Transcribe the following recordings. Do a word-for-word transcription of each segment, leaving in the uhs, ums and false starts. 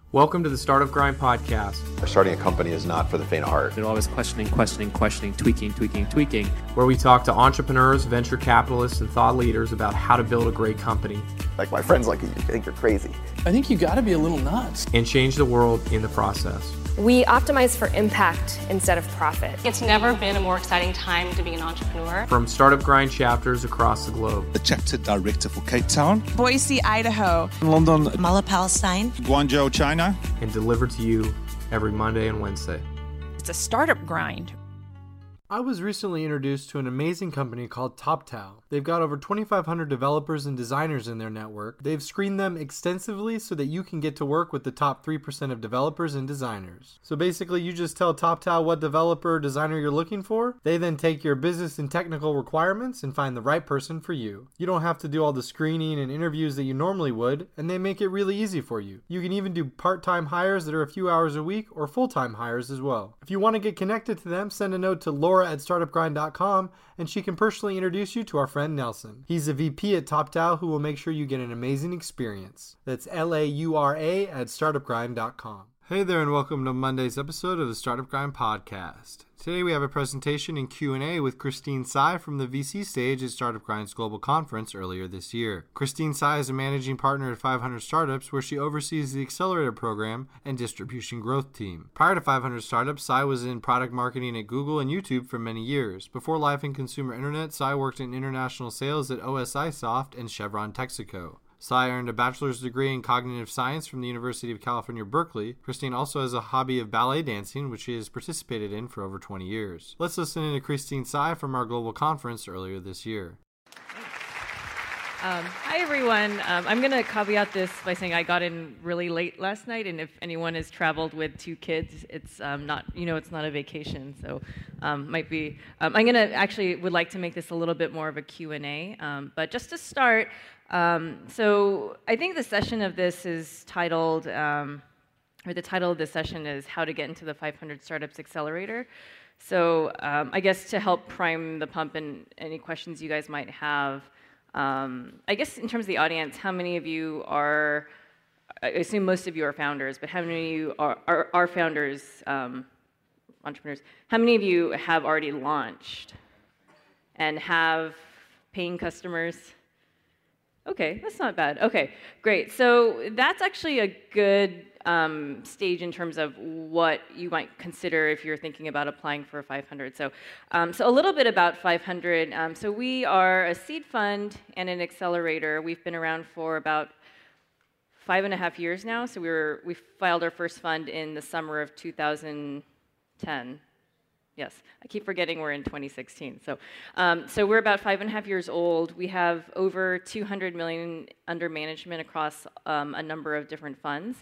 Welcome to the Startup Grind podcast. Starting a company is not for the faint of heart. They're always questioning, questioning, questioning, tweaking, tweaking, tweaking. Where we talk to entrepreneurs, venture capitalists, and thought leaders about how to build a great company. Like my friends like you, you think you're crazy. I think you gotta be a little nuts. And change the world in the process. We optimize for impact instead of profit. It's never been a more exciting time to be an entrepreneur. From Startup Grind chapters across the globe. The chapter director for Cape Town, Boise, Idaho, London, Mala, Palestine, Guangzhou, China, and delivered to you every Monday and Wednesday. It's a startup grind. I was recently introduced to an amazing company called TopTal. They've got over twenty-five hundred developers and designers in their network. They've screened them extensively so that you can get to work with the top three percent of developers and designers. So basically, you just tell TopTal what developer or designer you're looking for. They then take your business and technical requirements and find the right person for you. You don't have to do all the screening and interviews that you normally would, and they make it really easy for you. You can even do part-time hires that are a few hours a week or full-time hires as well. If you want to get connected to them, send a note to Laura at startup grind dot com and she can personally introduce you to our friend Nelson. He's a V P at TopTal who will make sure you get an amazing experience. That's L A U R A at startup grind dot com. Hey there and welcome to Monday's episode of the Startup Grind podcast. Today we have a presentation and Q and A with Christine Tsai from the V C stage at Startup Grind's Global Conference earlier this year. Christine Tsai is a managing partner at five hundred Startups where she oversees the Accelerator Program and Distribution Growth Team. Prior to five hundred Startups, Tsai was in product marketing at Google and YouTube for many years. Before life in consumer internet, Tsai worked in international sales at O S I Soft and Chevron Texaco. Tsai earned a bachelor's degree in cognitive science from the University of California, Berkeley. Christine also has a hobby of ballet dancing, which she has participated in for over twenty years. Let's listen in to Christine Tsai from our global conference earlier this year. Um, hi, everyone. Um, I'm going to caveat this by saying I got in really late last night, and if anyone has traveled with two kids, it's um, not, you know, it's not a vacation, so um, might be. Um, I'm going to actually would like to make this a little bit more of a Q and A, um, but just to start, um, so I think the session of this is titled, um, or the title of this session is How to Get into the five hundred Startups Accelerator. So um, I guess to help prime the pump and any questions you guys might have. Um, I guess in terms of the audience, how many of you are, I assume most of you are founders, but how many of you are, are, are founders, um, entrepreneurs, how many of you have already launched and have paying customers? Okay, that's not bad. Okay, great. So that's actually a good um, stage in terms of what you might consider if you're thinking about applying for five hundred. So, um, so a little bit about five hundred. Um, so we are a seed fund and an accelerator. We've been around for about five and a half years now. So we were we filed our first fund in the summer of two thousand ten. Yes, I keep forgetting we're in twenty sixteen. So, um, so we're about five and a half years old. We have over two hundred million under management across um, a number of different funds,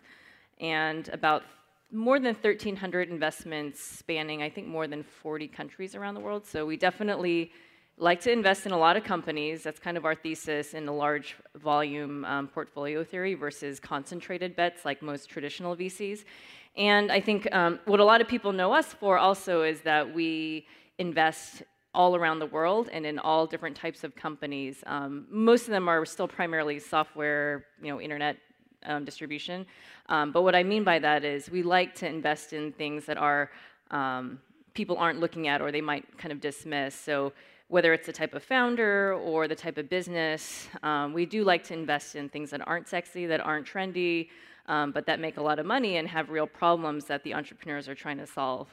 and about more than thirteen hundred investments spanning, I think, more than forty countries around the world. So we definitely like to invest in a lot of companies. That's kind of our thesis in the large volume um, portfolio theory versus concentrated bets like most traditional V Cs. And I think um, what a lot of people know us for also is that we invest all around the world and in all different types of companies. Um, most of them are still primarily software, you know, internet um, distribution. Um, but what I mean by that is we like to invest in things that are um, people aren't looking at or they might kind of dismiss. So whether it's the type of founder or the type of business, um, we do like to invest in things that aren't sexy, that aren't trendy, um, but that make a lot of money and have real problems that the entrepreneurs are trying to solve.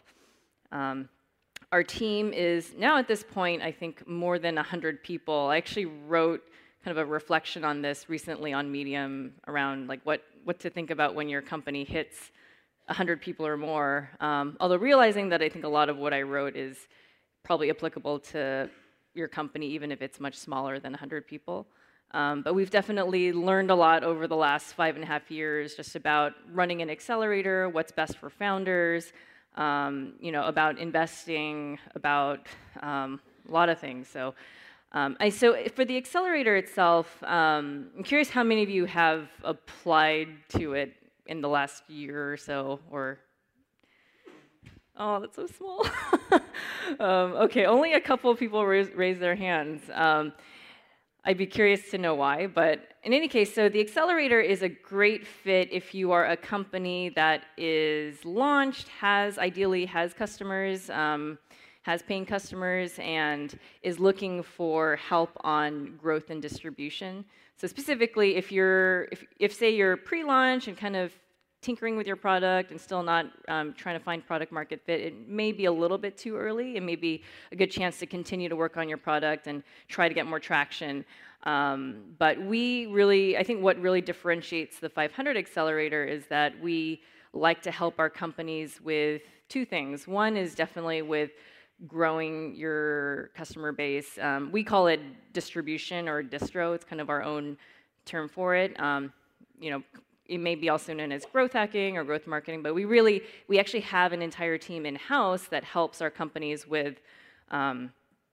Um, our team is now at this point, I think, more than one hundred people. I actually wrote kind of a reflection on this recently on Medium around like what, what to think about when your company hits one hundred people or more, um, although realizing that I think a lot of what I wrote is probably applicable to your company, even if it's much smaller than one hundred people. Um, but we've definitely learned a lot over the last five and a half years just about running an accelerator, what's best for founders, um, you know, about investing, about um, a lot of things. So, um, I, so for the accelerator itself, um, I'm curious how many of you have applied to it in the last year or so, or oh, that's so small. um, okay, only a couple of people raise, raise their hands. Um, I'd be curious to know why, but in any case, so the accelerator is a great fit if you are a company that is launched, has ideally has customers, um, has paying customers, and is looking for help on growth and distribution. So specifically, if you're, if, if say you're pre-launch and kind of tinkering with your product and still not um, trying to find product market fit, it may be a little bit too early. It may be a good chance to continue to work on your product and try to get more traction. Um, but we really, I think what really differentiates the five hundred Accelerator is that we like to help our companies with two things. One is definitely with growing your customer base. Um, we call it distribution or distro. It's kind of our own term for it. Um, you know, it may be also known as growth hacking or growth marketing, but we really, we actually have an entire team in-house that helps our companies with, um,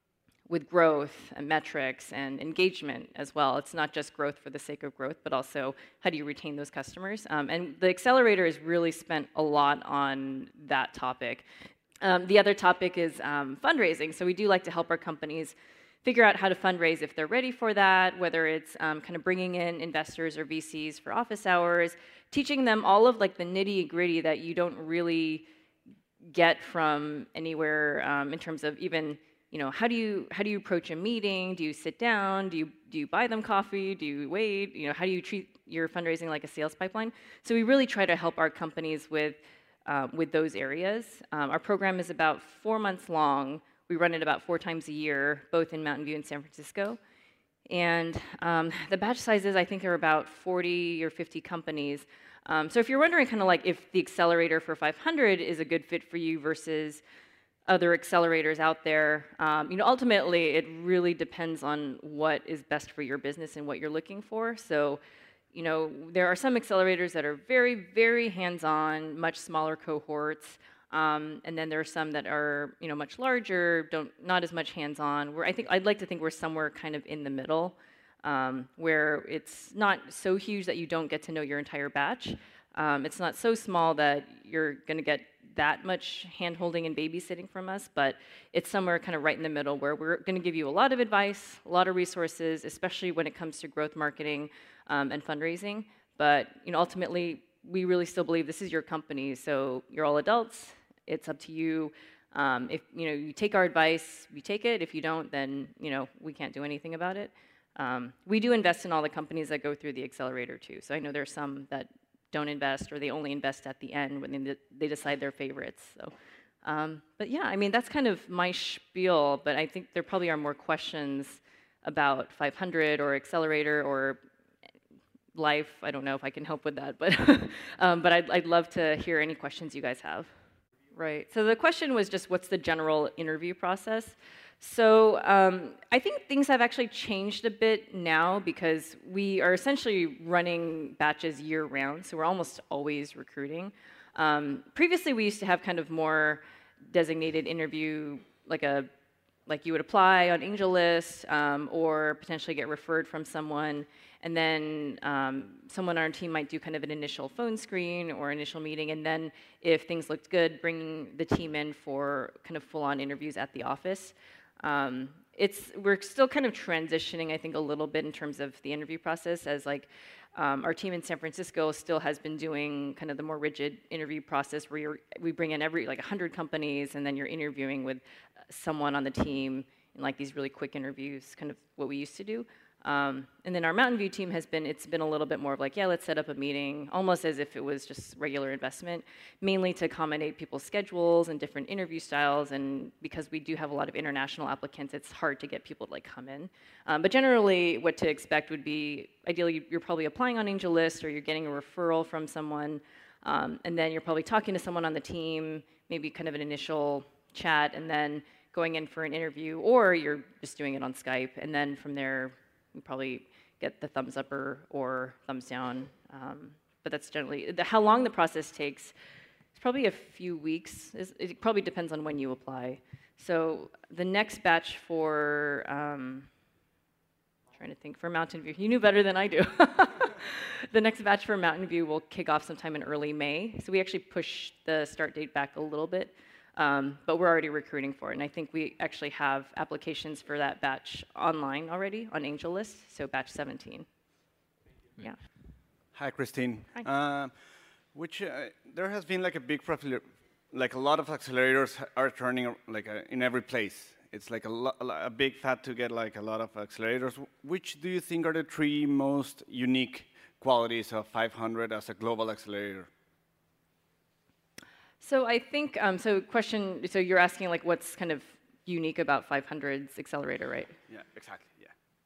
with growth and metrics and engagement as well. It's not just growth for the sake of growth, but also how do you retain those customers? Um, and the Accelerator has really spent a lot on that topic. Um, the other topic is um, fundraising. So we do like to help our companies figure out how to fundraise if they're ready for that, whether it's um, kind of bringing in investors or V Cs for office hours, teaching them all of like the nitty gritty that you don't really get from anywhere um, in terms of even, you know, how do you how do you approach a meeting? Do you sit down? Do you do you buy them coffee? Do you wait? You know, how do you treat your fundraising like a sales pipeline? So we really try to help our companies with uh, with those areas. Um, our program is about four months long. We run it about four times a year, both in Mountain View and San Francisco. And um, the batch sizes, I think, are about forty or fifty companies. Um, so if you're wondering kind of like if the accelerator for five hundred is a good fit for you versus other accelerators out there, um, you know, ultimately, it really depends on what is best for your business and what you're looking for. So, you know, there are some accelerators that are very, very hands-on, much smaller cohorts. Um, and then there are some that are, you know, much larger, don't not as much hands-on. Where I think I'd like to think we're somewhere kind of in the middle, um, where it's not so huge that you don't get to know your entire batch. Um, it's not so small that you're going to get that much hand-holding and babysitting from us, but it's somewhere kind of right in the middle where we're going to give you a lot of advice, a lot of resources, especially when it comes to growth marketing um, and fundraising. But you know, ultimately, we really still believe this is your company, so you're all adults. It's up to you. Um, if you know you take our advice, you take it. If you don't, then you know we can't do anything about it. Um, we do invest in all the companies that go through the accelerator too. So I know there are some that don't invest, or they only invest at the end when they, they decide their favorites. So, um, but yeah, I mean that's kind of my spiel. But I think there probably are more questions about five hundred or accelerator or life. I don't know if I can help with that, but um, but I'd, I'd love to hear any questions you guys have. Right. So the question was just what's the general interview process? So um, I think things have actually changed a bit now because we are essentially running batches year-round, so we're almost always recruiting. Um, previously, we used to have kind of more designated interview, like a like you would apply on AngelList um, or potentially get referred from someone, and then um, someone on our team might do kind of an initial phone screen or initial meeting, and then if things looked good, bring the team in for kind of full-on interviews at the office. Um, it's we're still kind of transitioning, I think, a little bit in terms of the interview process, as like um, our team in San Francisco still has been doing kind of the more rigid interview process where you're, we bring in every like one hundred companies, and then you're interviewing with someone on the team in like these really quick interviews, kind of what we used to do. Um, and then our Mountain View team has been, it's been a little bit more of like, yeah, let's set up a meeting, almost as if it was just regular investment, mainly to accommodate people's schedules and different interview styles. And because we do have a lot of international applicants, it's hard to get people to like come in. Um, but generally, what to expect would be, ideally, you're probably applying on AngelList, or you're getting a referral from someone, um, and then you're probably talking to someone on the team, maybe kind of an initial chat, and then going in for an interview, or you're just doing it on Skype, and then from there, you probably get the thumbs up or, or thumbs down. Um, but that's generally, the, how long the process takes, it's probably a few weeks. It's, it probably depends on when you apply. So the next batch for, um, trying to think, for Mountain View, you knew better than I do. The next batch for Mountain View will kick off sometime in early May. So we actually pushed the start date back a little bit. Um, but we're already recruiting for it. And I think we actually have applications for that batch online already on AngelList, so batch seventeen. Yeah. Hi, Christine. Hi. Uh, which uh, there has been like a big profile, like a lot of accelerators are turning like a, in every place. It's like a, lo a big fat to get like a lot of accelerators. Which do you think are the three most unique qualities of five hundred as a global accelerator? So I think, um, so question, so you're asking like what's kind of unique about five hundred's accelerator, right? Yeah, exactly, yeah.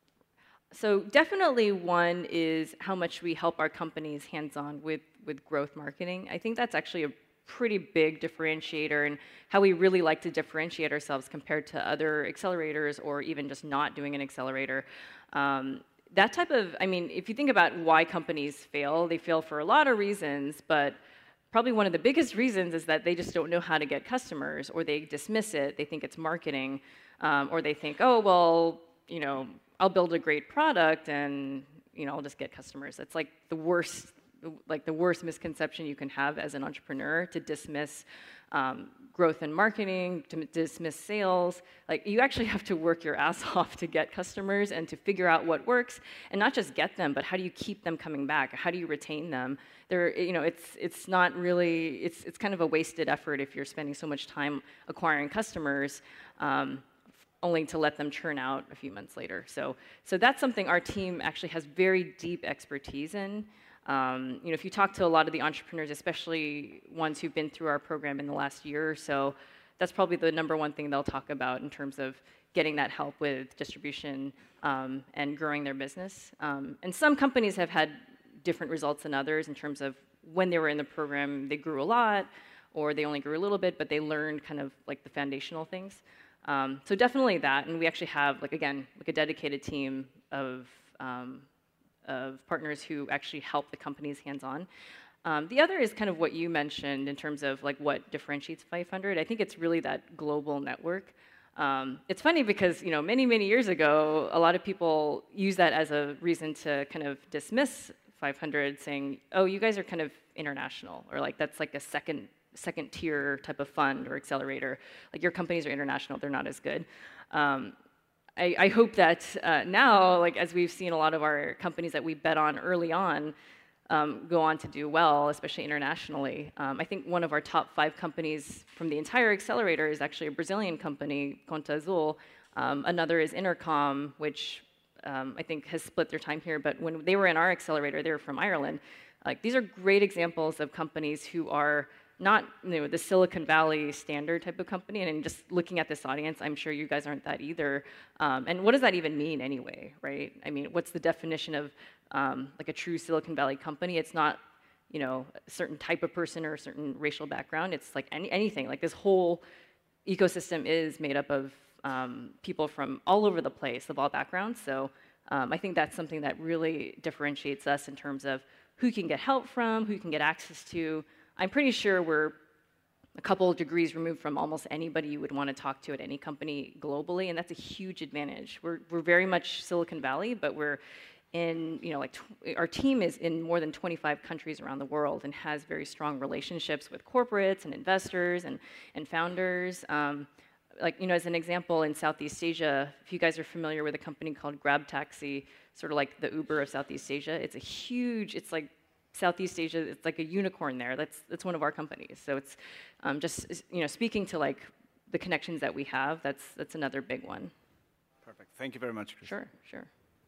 So definitely one is how much we help our companies hands-on with, with growth marketing. I think that's actually a pretty big differentiator and how we really like to differentiate ourselves compared to other accelerators or even just not doing an accelerator. Um, that type of, I mean, if you think about why companies fail, they fail for a lot of reasons, but probably one of the biggest reasons is that they just don't know how to get customers, or they dismiss it, they think it's marketing, um, or they think, oh, well, you know, I'll build a great product and, you know, I'll just get customers. It's like the worst, like the worst misconception you can have as an entrepreneur, to dismiss um, growth and marketing, to dismiss sales. Like, you actually have to work your ass off to get customers and to figure out what works, and not just get them, but how do you keep them coming back? How do you retain them? They're, you know, it's it's not really, it's it's kind of a wasted effort if you're spending so much time acquiring customers, um, only to let them churn out a few months later. So so that's something our team actually has very deep expertise in. Um, you know, if you talk to a lot of the entrepreneurs, especially ones who've been through our program in the last year or so, that's probably the number one thing they'll talk about in terms of getting that help with distribution um, and growing their business. Um, and some companies have had different results than others in terms of when they were in the program, they grew a lot, or they only grew a little bit, but they learned kind of like the foundational things. Um, so definitely that, and we actually have, like, again, like a dedicated team of um, of partners who actually help the companies hands-on. Um, the other is kind of what you mentioned in terms of like what differentiates five hundred. I think it's really that global network. Um, it's funny because, you know, many, many years ago, a lot of people use that as a reason to kind of dismiss five hundred, saying, oh, you guys are kind of international, or like that's like a second second tier type of fund or accelerator. Like, your companies are international, they're not as good. Um, I, I hope that uh, now, like, as we've seen a lot of our companies that we bet on early on um, go on to do well, especially internationally. Um, I think one of our top five companies from the entire accelerator is actually a Brazilian company, Conta Azul. Um, another is Intercom, which um, I think has split their time here, but when they were in our accelerator, they were from Ireland. Like, these are great examples of companies who are not, you know, the Silicon Valley standard type of company. And just looking at this audience, I'm sure you guys aren't that either. Um, and what does that even mean anyway, right? I mean, what's the definition of um, like a true Silicon Valley company? It's not, you know, a certain type of person or a certain racial background. It's like any, anything. Like, this whole ecosystem is made up of um, people from all over the place, of all backgrounds. So um, I think that's something that really differentiates us in terms of who can get help from, who can get access to. I'm pretty sure we're a couple of degrees removed from almost anybody you would want to talk to at any company globally, and that's a huge advantage. We're, we're very much Silicon Valley, but we're in, you know, like, tw our team is in more than twenty-five countries around the world and has very strong relationships with corporates and investors and, and founders. Um, like, you know, as an example, in Southeast Asia, if you guys are familiar with a company called GrabTaxi, sort of like the Uber of Southeast Asia, it's a huge, it's like Southeast Asia, it's like a unicorn there. That's that's one of our companies. So it's um, just, you know, speaking to like the connections that we have. That's that's another big one. Perfect. Thank you very much, Christy. Sure, sure.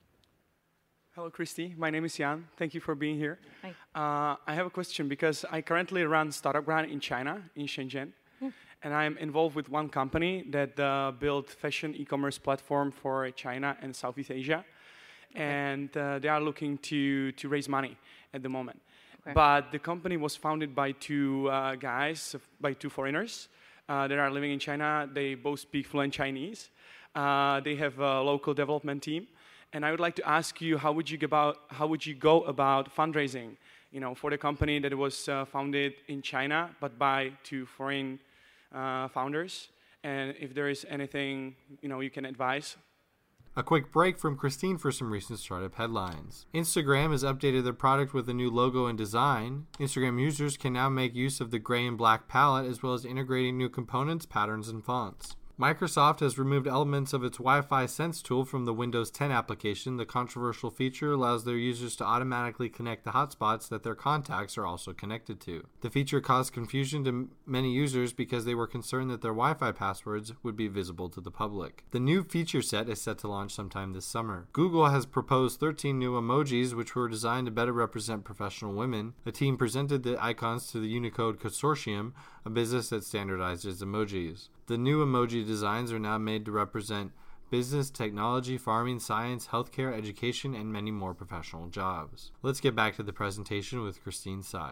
Hello, Christy. My name is Jan. Thank you for being here. Hi. Uh, I have a question because I currently run Startup Grind in China, in Shenzhen, yeah. and I'm involved with one company that uh, built fashion e-commerce platform for China and Southeast Asia. Okay. And uh, they are looking to, to raise money at the moment. Okay. But the company was founded by two uh, guys, by two foreigners uh, that are living in China. They both speak fluent Chinese. Uh, they have a local development team. And I would like to ask you, how would you go about, how would you go about fundraising, you know, for the company that was uh, founded in China, but by two foreign uh, founders? And if there is anything, you know, you can advise. A quick break from Christine for some recent startup headlines. Instagram has updated their product with a new logo and design. Instagram users can now make use of the gray and black palette as well as integrating new components, patterns, and fonts. Microsoft has removed elements of its Wi-Fi Sense tool from the Windows ten application. The controversial feature allows their users to automatically connect the hotspots that their contacts are also connected to. The feature caused confusion to many users because they were concerned that their Wi-Fi passwords would be visible to the public. The new feature set is set to launch sometime this summer. Google has proposed thirteen new emojis which were designed to better represent professional women. The team presented the icons to the Unicode Consortium, a business that standardizes emojis. The new emoji designs are now made to represent business, technology, farming, science, healthcare, education, and many more professional jobs. Let's get back to the presentation with Christine Tsai.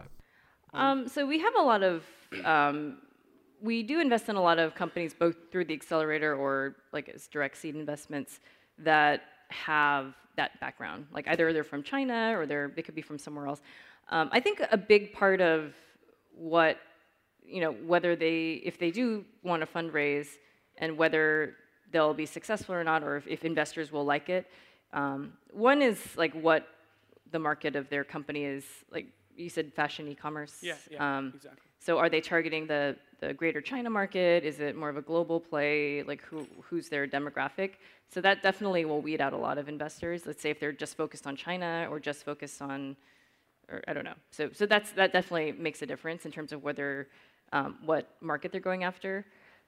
Um, so we have a lot of, um, we do invest in a lot of companies both through the accelerator or like as direct seed investments that have that background. Like either they're from China or they're, they could be from somewhere else. Um, I think a big part of what you know, whether they, if they do want to fundraise and whether they'll be successful or not, or if, if investors will like it. Um, one is like what the market of their company is, like you said, fashion e-commerce. Yeah, yeah, um, exactly. So are they targeting the, the greater China market? Is it more of a global play? Like who, who's their demographic? So that definitely will weed out a lot of investors. Let's say if they're just focused on China or just focused on, or I don't know. So, so that's, that definitely makes a difference in terms of whether Um, what market they're going after.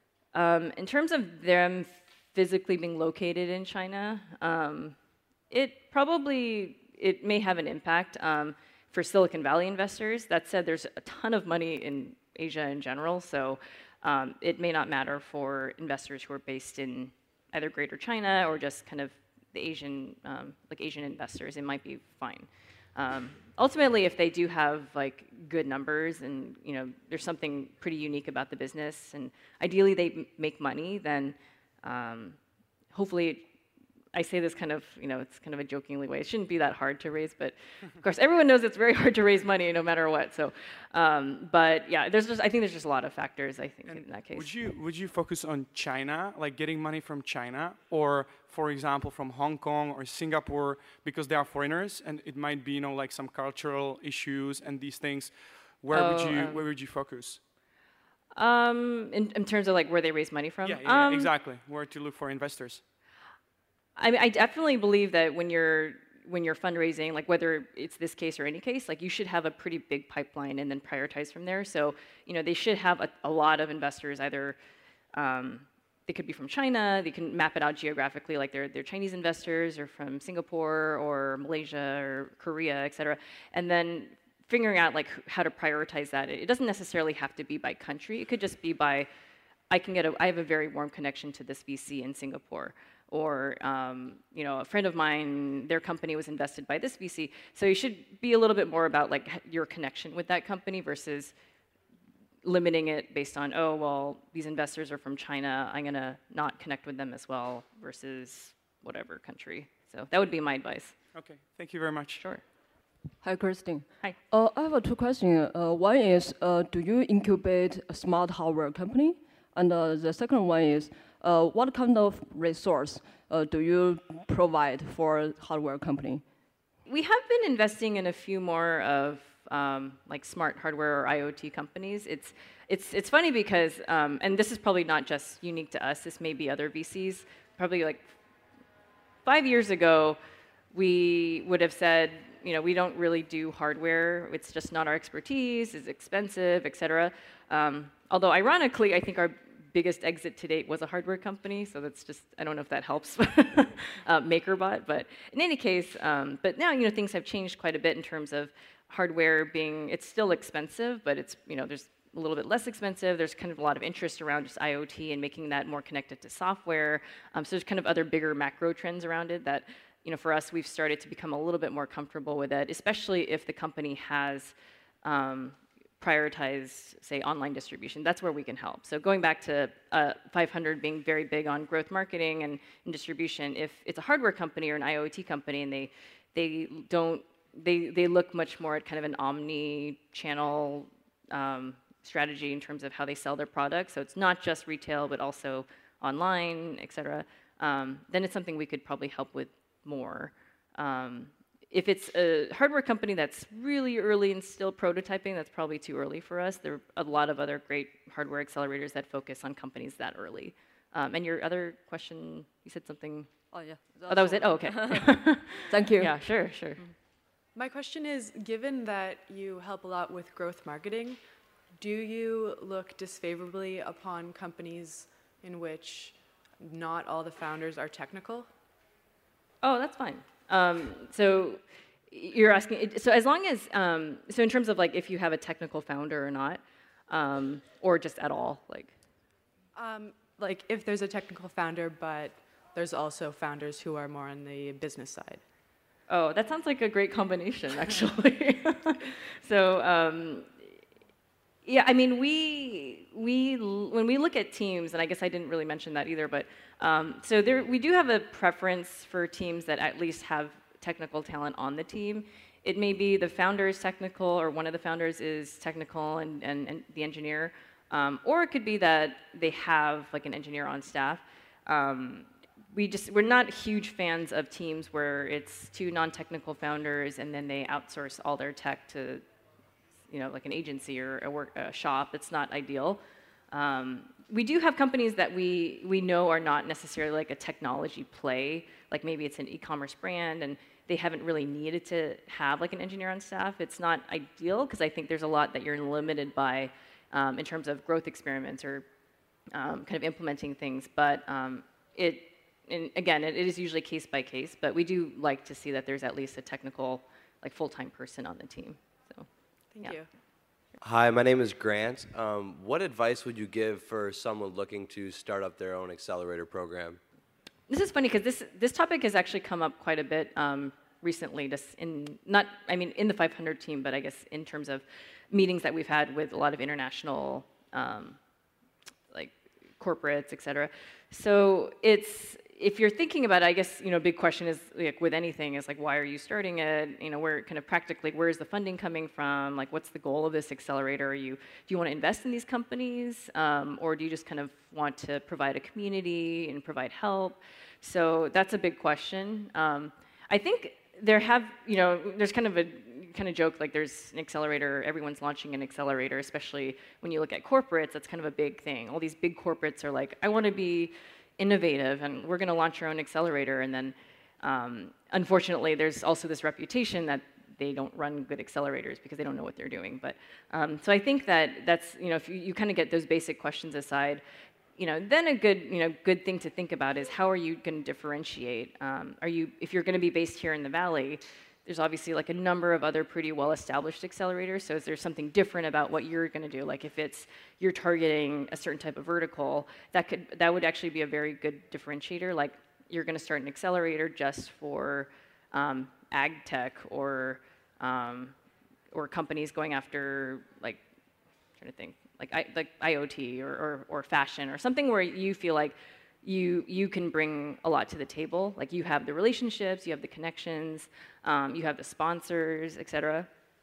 Um, in terms of them physically being located in China, um, it probably, it may have an impact um, for Silicon Valley investors. That said, there's a ton of money in Asia in general, so um, it may not matter for investors who are based in either Greater China or just kind of the Asian, um, like Asian investors. It might be fine. Um, ultimately, if they do have like good numbers and you know there's something pretty unique about the business, and ideally they m- make money, then um, hopefully, I say this kind of you know it's kind of a jokingly way. It shouldn't be that hard to raise, but of course everyone knows it's very hard to raise money no matter what. So, um, but yeah, there's just I think there's just a lot of factors. I think and in that case. Would you would you focus on China, like getting money from China, or for example, from Hong Kong or Singapore, because they are foreigners, and it might be, you know, like some cultural issues and these things. Where oh, would you um, where would you focus? Um, in, in terms of like where they raise money from? Yeah, yeah, um, exactly. Where to look for investors? I mean, I definitely believe that when you're when you're fundraising, like whether it's this case or any case, like you should have a pretty big pipeline and then prioritize from there. So, you know, they should have a, a lot of investors either. Um, They could be from China. They can map it out geographically, like they're, they're Chinese investors, or from Singapore, or Malaysia, or Korea, et cetera. And then figuring out like how to prioritize that. It doesn't necessarily have to be by country. It could just be by, I can get a, I have a very warm connection to this V C in Singapore, or um, you know, a friend of mine, their company was invested by this V C. So you should be a little bit more about like your connection with that company versus limiting it based on, oh, well, these investors are from China, I'm going to not connect with them as well versus whatever country. So that would be my advice. Okay, thank you very much. Sure. Hi, Christine. Hi. Uh, I have two questions. Uh, one is, uh, do you incubate a smart hardware company? And uh, the second one is, uh, what kind of resource uh, do you provide for hardware company? We have been investing in a few more of Um, like smart hardware or IoT companies. It's it's it's funny because, um, and this is probably not just unique to us. This may be other V Cs. Probably like five years ago, we would have said, you know, we don't really do hardware. It's just not our expertise. It's expensive, et cetera. Um, although ironically, I think our biggest exit to date was a hardware company. So that's just I don't know if that helps. uh, MakerBot, but in any case, um, but now you know things have changed quite a bit in terms of hardware being, it's still expensive, but it's, you know, there's a little bit less expensive. There's kind of a lot of interest around just IoT and making that more connected to software. Um, so there's kind of other bigger macro trends around it that, you know, for us, we've started to become a little bit more comfortable with it, especially if the company has um, prioritized, say, online distribution. That's where we can help. So going back to uh, five hundred being very big on growth marketing and, and distribution, if it's a hardware company or an IoT company and they they don't They, they look much more at kind of an omni-channel um, strategy in terms of how they sell their products. So it's not just retail, but also online, et cetera. um, then it's something we could probably help with more. Um, if it's a hardware company that's really early and still prototyping, that's probably too early for us. There are a lot of other great hardware accelerators that focus on companies that early. Um, and your other question, you said something? Oh, yeah. Oh, that was it? Oh, okay. Thank you. Yeah, sure, sure. My question is, given that you help a lot with growth marketing, do you look disfavorably upon companies in which not all the founders are technical? Oh, that's fine. Um, so you're asking, so as long as, um, so in terms of like if you have a technical founder or not, um, or just at all, like? Um, like if there's a technical founder, but there's also founders who are more on the business side. Oh, that sounds like a great combination, actually. so, um, yeah, I mean, we, we, when we look at teams, and I guess I didn't really mention that either, but um, so there, we do have a preference for teams that at least have technical talent on the team. It may be the founder is technical, or one of the founders is technical and, and, and the engineer, um, or it could be that they have like an engineer on staff. Um, we just, we're not huge fans of teams where it's two non-technical founders and then they outsource all their tech to, you know, like an agency or a, work, a shop. It's not ideal. Um, we do have companies that we, we know are not necessarily like a technology play, like maybe it's an e-commerce brand and they haven't really needed to have like an engineer on staff. It's not ideal because I think there's a lot that you're limited by um, in terms of growth experiments or um, kind of implementing things. But um, it, and again, it, it is usually case by case, but we do like to see that there's at least a technical, like full-time person on the team. So, Thank yeah. you. Hi, my name is Grant. Um, what advice would you give for someone looking to start up their own accelerator program? This is funny because this this topic has actually come up quite a bit um, recently. Just in not, I mean, in the five hundred team, but I guess in terms of meetings that we've had with a lot of international, um, like corporates, et cetera. So it's, if you're thinking about it, I guess, you know, big question is, like, with anything, is like, why are you starting it? You know, where kind of practically, where is the funding coming from? Like, what's the goal of this accelerator? Are you, do you want to invest in these companies? Um, or do you just kind of want to provide a community and provide help? So that's a big question. Um, I think there have, you know, there's kind of a kind of joke, like there's an accelerator, everyone's launching an accelerator, especially when you look at corporates, that's kind of a big thing. All these big corporates are like, I want to be innovative and we're going to launch our own accelerator. And then um, unfortunately, there's also this reputation that they don't run good accelerators because they don't know what they're doing. But um, so I think that that's, you know, if you, you kind of get those basic questions aside, you know, then a good, you know, good thing to think about is how are you going to differentiate? Um, are you, if you're going to be based here in the Valley, there's obviously like a number of other pretty well-established accelerators. So is there something different about what you're going to do? Like if it's you're targeting a certain type of vertical, that could that would actually be a very good differentiator. Like you're going to start an accelerator just for um, ag tech or um, or companies going after like I'm trying to think like I, like IoT or, or or fashion or something where you feel like you you can bring a lot to the table. Like you have the relationships, you have the connections, um, you have the sponsors, et cetera.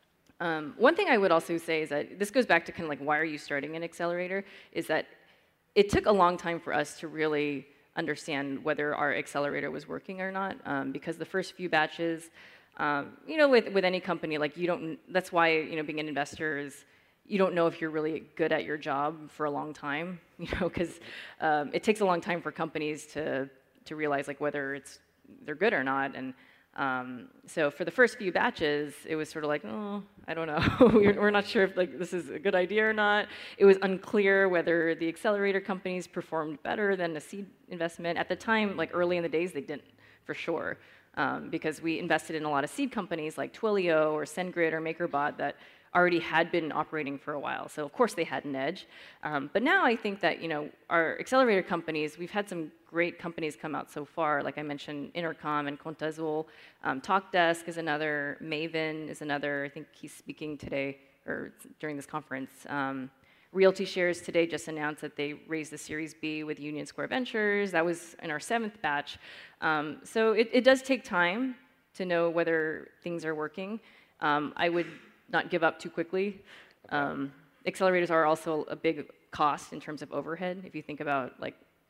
Um, one thing I would also say is that this goes back to kind of like why are you starting an accelerator? Is that it took a long time for us to really understand whether our accelerator was working or not, um, because the first few batches, um, you know, with with any company, like you don't. That's why you know being an investor is. You don't know if you're really good at your job for a long time, you know, because um, it takes a long time for companies to to realize like whether it's they're good or not. And um, so for the first few batches, it was sort of like, oh, I don't know, we're, we're not sure if like this is a good idea or not. It was unclear whether the accelerator companies performed better than the seed investment at the time. Like early in the days, they didn't for sure, um, because we invested in a lot of seed companies like Twilio or SendGrid or MakerBot that already had been operating for a while. So of course they had an edge. Um, but now I think that, you know, our accelerator companies, we've had some great companies come out so far. Like I mentioned, Intercom and Conta Azul. Um, TalkDesk is another. Maven is another. I think he's speaking today or during this conference. Um, Realty Shares today just announced that they raised the Series B with Union Square Ventures. That was in our seventh batch. Um, so it, it does take time to know whether things are working. Um, I would not give up too quickly. Um, accelerators are also a big cost in terms of overhead. If you think about like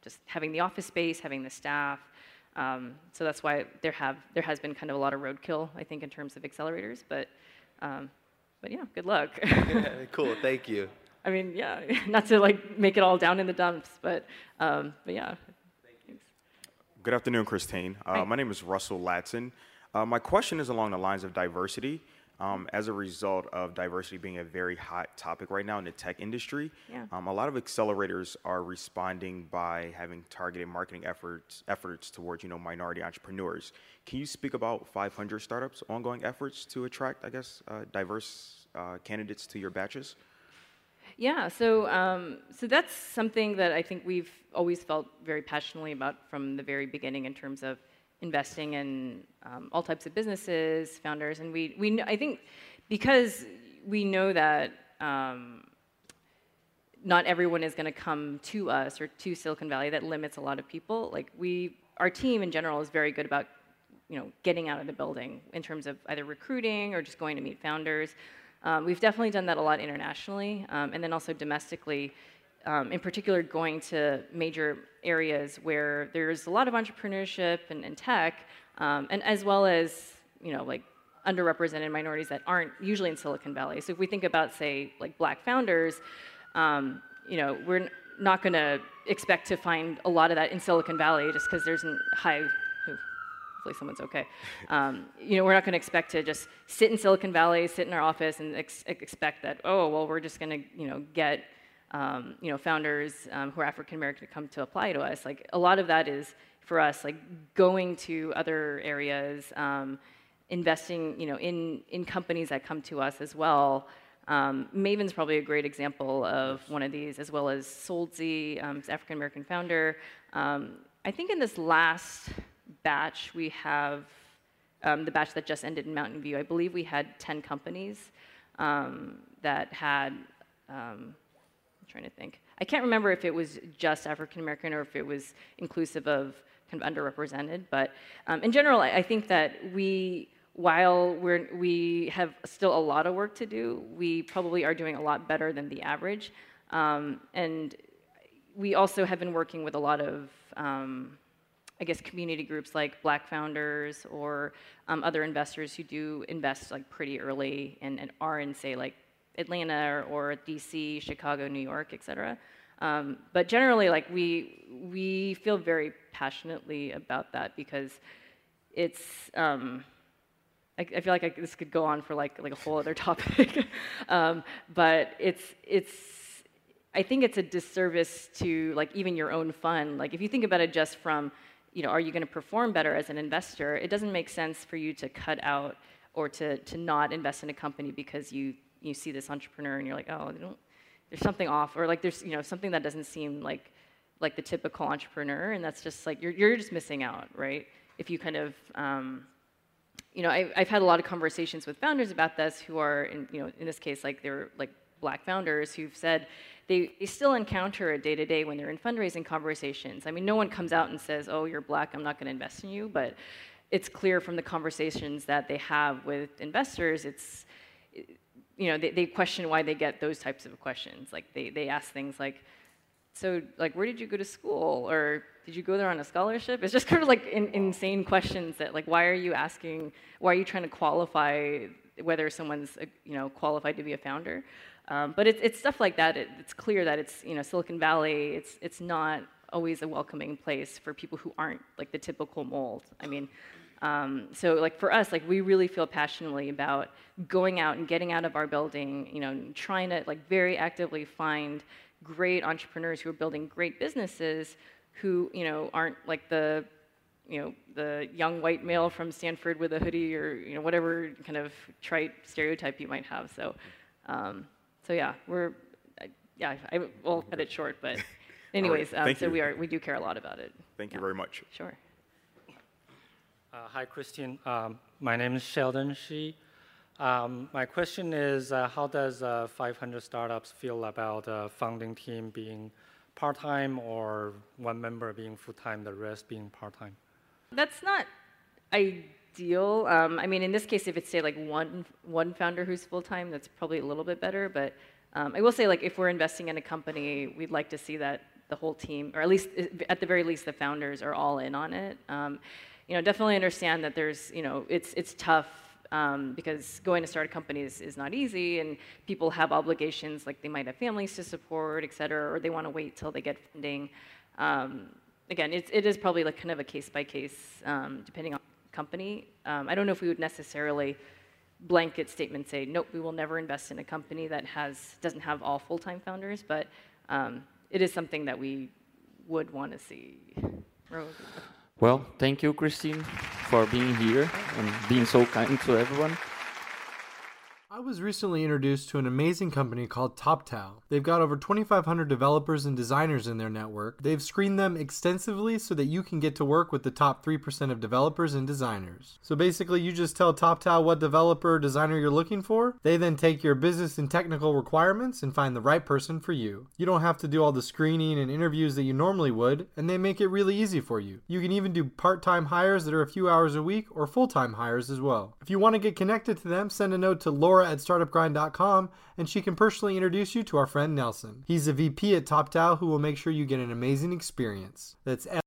just having the office space, having the staff. Um, so that's why there have there has been kind of a lot of roadkill, I think, in terms of accelerators. But um, but yeah, good luck. Cool, thank you. I mean, yeah, not to like make it all down in the dumps, but um, but yeah. Thanks. Good afternoon, Christine. Uh, Hi. my name is Russell Latson. Uh, my question is along the lines of diversity. Um, as a result of diversity being a very hot topic right now in the tech industry, Yeah. um, a lot of accelerators are responding by having targeted marketing efforts efforts towards you know minority entrepreneurs. Can you speak about five hundred Startups' ongoing efforts to attract, I guess, uh, diverse uh, candidates to your batches? Yeah, so um, so that's something that I think we've always felt very passionately about from the very beginning in terms of investing in um, all types of businesses, founders, and we we kn- I think because we know that um, not everyone is going to come to us or to Silicon Valley. That limits a lot of people. Like we, our team in general is very good about you know getting out of the building in terms of either recruiting or just going to meet founders. Um, we've definitely done that a lot internationally, um, and then also domestically, um, in particular going to major areas where there's a lot of entrepreneurship and, and tech, um, and as well as, you know, like underrepresented minorities that aren't usually in Silicon Valley. So if we think about, say, like black founders, um, you know, we're n- not going to expect to find a lot of that in Silicon Valley just because there's a high... Hopefully someone's okay. Um, you know, we're not going to expect to just sit in Silicon Valley, sit in our office, and ex- expect that, oh, well, we're just going to, you know, get, um, you know, founders um, who are African American to come to apply to us. Like a lot of that is for us, like going to other areas, um, investing, you know, in in companies that come to us as well. Um, Maven's probably a great example of one of these, as well as Soldsy, um, African American founder. Um, I think in this last batch, we have um, the batch that just ended in Mountain View. I believe we had ten companies um, that had, um, I'm trying to think. I can't remember if it was just African American or if it was inclusive of kind of underrepresented. But um, in general, I, I think that we, while we're, we have still a lot of work to do, we probably are doing a lot better than the average. Um, and we also have been working with a lot of um, I guess community groups like Black Founders or um, other investors who do invest like pretty early and, and are in say like Atlanta or, or D C, Chicago, New York, et cetera. Um, but generally, like we we feel very passionately about that because it's. Um, I, I feel like I, this could go on for like like a whole other topic, um, but it's it's. I think it's a disservice to like even your own fund. Like if you think about it just from you know, are you going to perform better as an investor? It doesn't make sense for you to cut out or to, to not invest in a company because you, you see this entrepreneur and you're like, oh, they don't, there's something off, or like there's you know something that doesn't seem like like the typical entrepreneur, and that's just like you're you're just missing out, right? If you kind of um, you know, I've, I've had a lot of conversations with founders about this who are in you know in this case like they're like Black founders who've said they, they still encounter it day to day when they're in fundraising conversations. I mean, no one comes out and says, oh, you're Black, I'm not going to invest in you, but it's clear from the conversations that they have with investors, it's, you know, they, they question why they get those types of questions. Like they, they ask things like, so like, where did you go to school? Or did you go there on a scholarship? It's just kind of like in, insane questions that like, why are you asking, why are you trying to qualify whether someone's, you know, qualified to be a founder? Um, but it's, it's stuff like that. It, it's clear that it's, you know, Silicon Valley, it's, it's not always a welcoming place for people who aren't like the typical mold. I mean, um, so like for us, like we really feel passionately about going out and getting out of our building, you know, trying to like very actively find great entrepreneurs who are building great businesses who, you know, aren't like the, you know, the young white male from Stanford with a hoodie or, you know, whatever kind of trite stereotype you might have. So, um, So yeah, we're, uh, yeah, I will cut it short, but anyways, right. um, so you. we are, we do care a lot about it. Thank yeah. you very much. Sure. Uh, hi, Christine. Um, my name is Sheldon Shi. Um, my question is, uh, how does uh, five hundred Startups feel about a founding team being part-time or one member being full-time, the rest being part-time? That's not ideal. Um, I mean, in this case, if it's say like one one founder who's full-time, that's probably a little bit better. But um, I will say, like, if we're investing in a company, we'd like to see that the whole team, or at least at the very least, the founders are all in on it. Um, you know, definitely understand that there's, you know, it's it's tough um, because going to start a company is, is not easy, and people have obligations, like they might have families to support, et cetera, or they want to wait till they get funding. Um, again, it's, it is probably like kind of a case by case, um, depending on the company. Um, I don't know if we would necessarily blanket statement say, nope, we will never invest in a company that has doesn't have all full-time founders, but um, it is something that we would want to see. Well, thank you, Christine, for being here and being so kind to everyone. I was recently introduced to an amazing company called TopTal. They've got over twenty-five hundred developers and designers in their network. They've screened them extensively so that you can get to work with the top three percent of developers and designers. So basically, you just tell TopTal what developer or designer you're looking for. They then take your business and technical requirements and find the right person for you. You don't have to do all the screening and interviews that you normally would, and they make it really easy for you. You can even do part-time hires that are a few hours a week or full-time hires as well. If you want to get connected to them, send a note to Laura at startup grind dot com and she can personally introduce you to our friend Nelson. He's a V P at TopTal who will make sure you get an amazing experience. That's